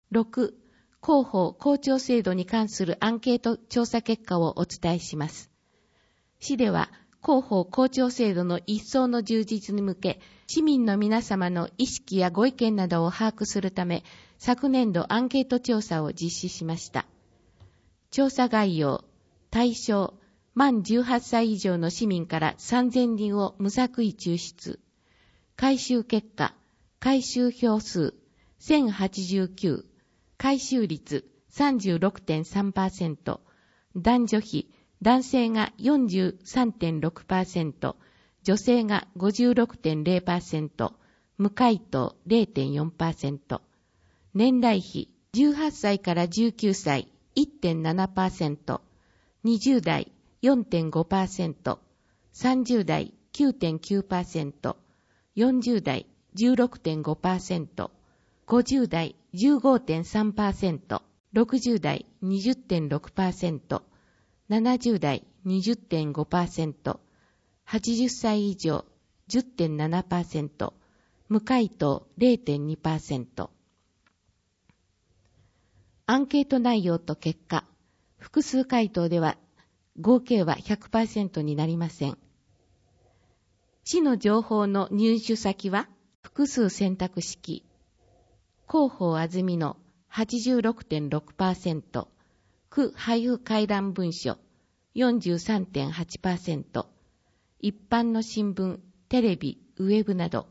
6、広報・校長制度に関するアンケート調査結果をお伝えします。市では、広報・校長制度の一層の充実に向け、市民の皆様の意識やご意見などを把握するため、昨年度アンケート調査を実施しました。調査概要、対象、満18歳以上の市民から3000人を無作為抽出。回収結果、回収票数、1089、回収率 36.3%、男女比、男性が 43.6%、女性が 56.0%、無回答 0.4%、年代比、18歳から19歳 1.7%、20代 4.5%、30代 9.9%、40代 16.5%、50代 15.3%、60代 20.6%、70代 20.5%、80歳以上 10.7%、無回答 0.2%。アンケート内容と結果、複数回答では合計は 100% になりません。市の情報の入手先は複数選択式。広報あずみの 86.6%、区配布回覧文書 43.8%、一般の新聞、テレビ、ウェブなど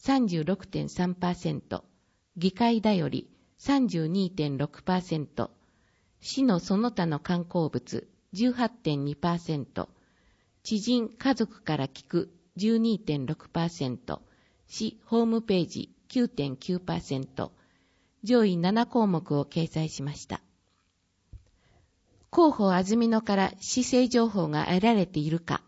36.3%、議会だより 32.6%、市のその他の観光物 18.2%、知人、家族から聞く 12.6%、市ホームページ 9.9%、上位7項目を掲載しました。広報あずみのから市政情報が得られているか。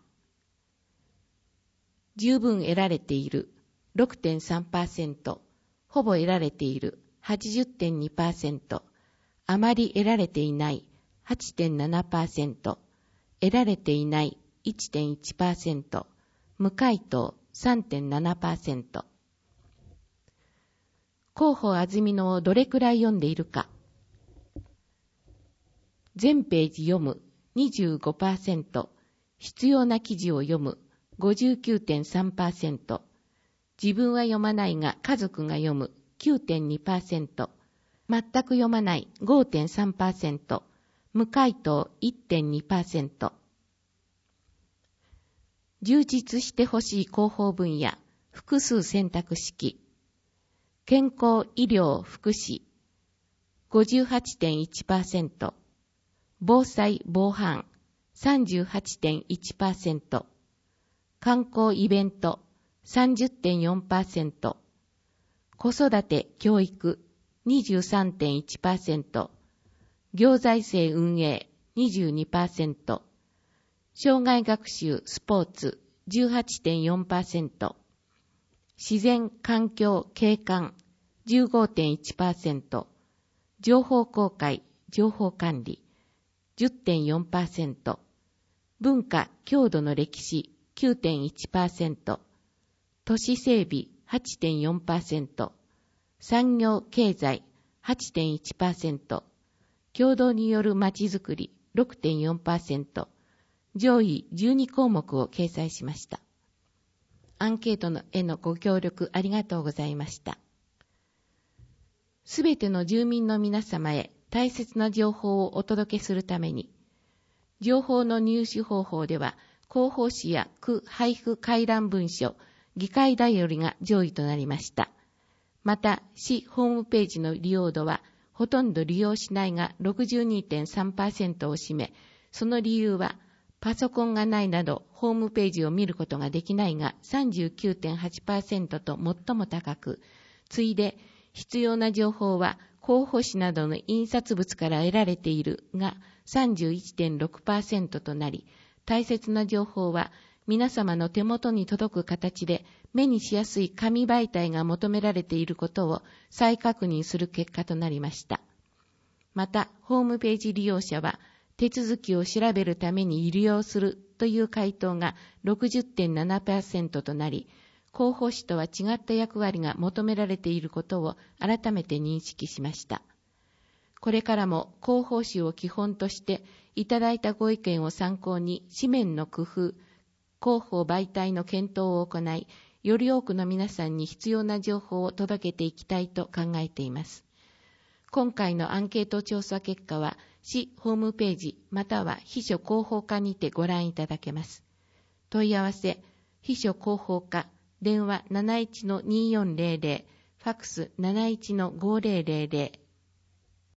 十分得られている 6.3%、ほぼ得られている 80.2%、あまり得られていない 8.7%、得られていない 1.1%、無回答 3.7%。広報あずみのをどれくらい読んでいるか。全ページ読む 25%、必要な記事を読む 59.3%、自分は読まないが家族が読む 9.2%、全く読まない 5.3%、無回答 1.2%。充実してほしい広報分野、複数選択式。健康、医療、福祉 58.1%、防災、防犯 38.1%、観光、イベント 30.4%、子育て、教育 23.1%、行財政運営 22%、障害学習、スポーツ 18.4%、自然、環境、景観 15.1%、情報公開、情報管理 10.4%、文化、郷土の歴史 9.1%、都市整備 8.4%、産業、経済 8.1%、共同によるまちづくり 6.4%、上位12項目を掲載しました。アンケートへのご協力ありがとうございました。すべての住民の皆様へ大切な情報をお届けするために、情報の入手方法では、広報誌や区配布回覧文書、議会だよりが上位となりました。また、市ホームページの利用度は、ほとんど利用しないが 62.3% を占め、その理由は、パソコンがないなどホームページを見ることができないが 39.8% と最も高く、次いで必要な情報は候補誌などの印刷物から得られているが 31.6% となり、大切な情報は皆様の手元に届く形で目にしやすい紙媒体が求められていることを再確認する結果となりました。また、ホームページ利用者は手続きを調べるために利用するという回答が 60.7% となり、広報誌とは違った役割が求められていることを改めて認識しました。 これからも広報誌を基本としていただいたご意見を参考に紙面の工夫、広報媒体の検討を行い、より多くの皆さんに必要な情報を届けていきたいと考えています。今回のアンケート調査結果は、市ホームページまたは秘書広報課にてご覧いただけます。問い合わせ、秘書広報課、電話 71-2400、ファックス 71-5000